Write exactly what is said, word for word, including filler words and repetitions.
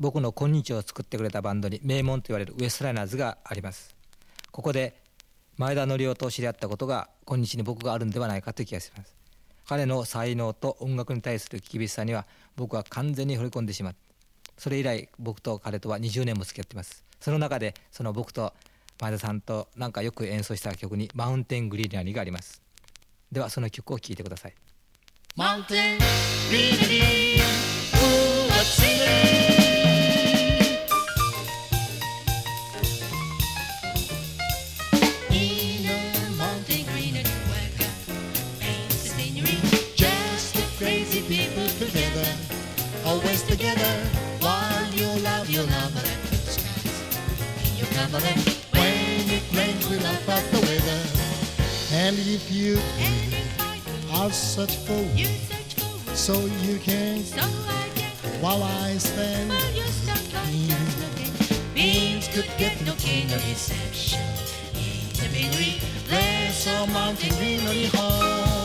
僕の今日を作ってくれたバンドに名門と言われるウエストライナーズがあります。ここで前田則夫と知り合ったことが今日に僕があるんではないかという気がします。彼の才能と音楽に対する厳しさには僕は完全に惚れ込んでしまって、それ以来僕と彼とはにじゅうねんも付き合っています。その中でその僕と前田さんとなんかよく演奏した曲にマウンテングリーナリーがあります。ではその曲を聴いてください。 マウンテングリーナリー Who was singing In a mountain greenery where God made the scenery Just the crazy people together Always together While you love your lover and the skies in your camera When it rains we laugh at the weather And if you And if I I'll search for you search for so you can So I can while I stand While you stand like just looking Beans could get no king of reception In the greenery There's a mountain greenery home